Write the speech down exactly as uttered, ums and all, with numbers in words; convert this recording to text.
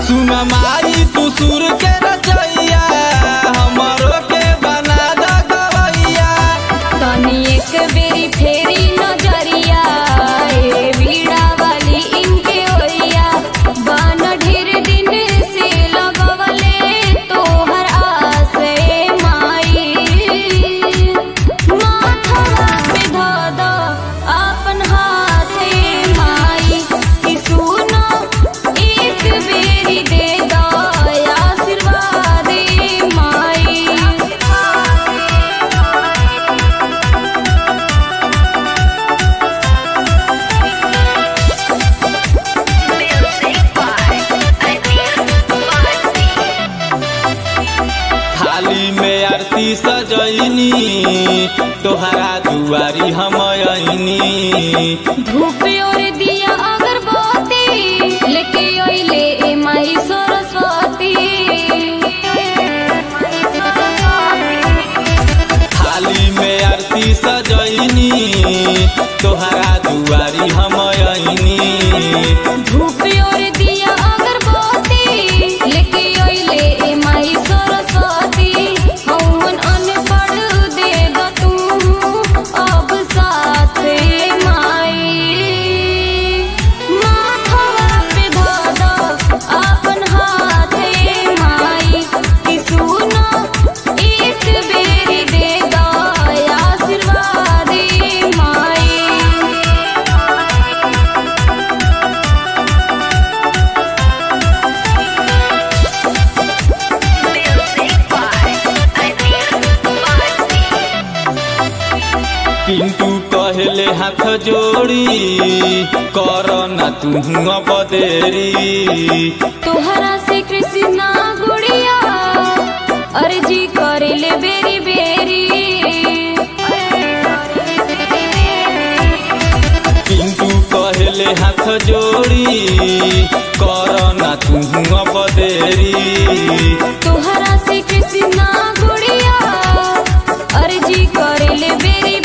सुन माई तू सुर के रचैया हमरो के बना द गवैया। तनी एक बेरी फेरी नजरिया ए बीड़ा वाली इनके ओइया बन ढेर दिन से लगवले तोहर आस ए माई। माथवा पे धऽ द अपन हाथ ए माई कि सुनो एक बेरी दे द आशीर्वाद ए माई। थाली में आरती सजैनी तोहरा दुआरी हम आईनी। धूप और दिया अगरबत्ती लेके अइले ए माई सरस्वती। थाली में आरती सजैनी तोहरा दुआरी हम आईनी। धूप और दिया अगरबत्ती लेके अइले ए माई सरस्वती। हवन अनपढ़ दे द तू अब साथ ए माई। माथवा पे धऽ द अपन हाथ ए माई कि सुनो एक बेरी दे द आशीर्वाद ए माई। पिंटू कहले हाथ जोड़ी कर ना तू अब देरी। तोहरा से कृष्णा गुड़िया अर्जी करेले बेरी बेरी। पिंटू कहले हाथ जोड़ी कर ना तू अब देरी। तोहरा से कृष्णा गुड़िया अर्जी करेले बेरी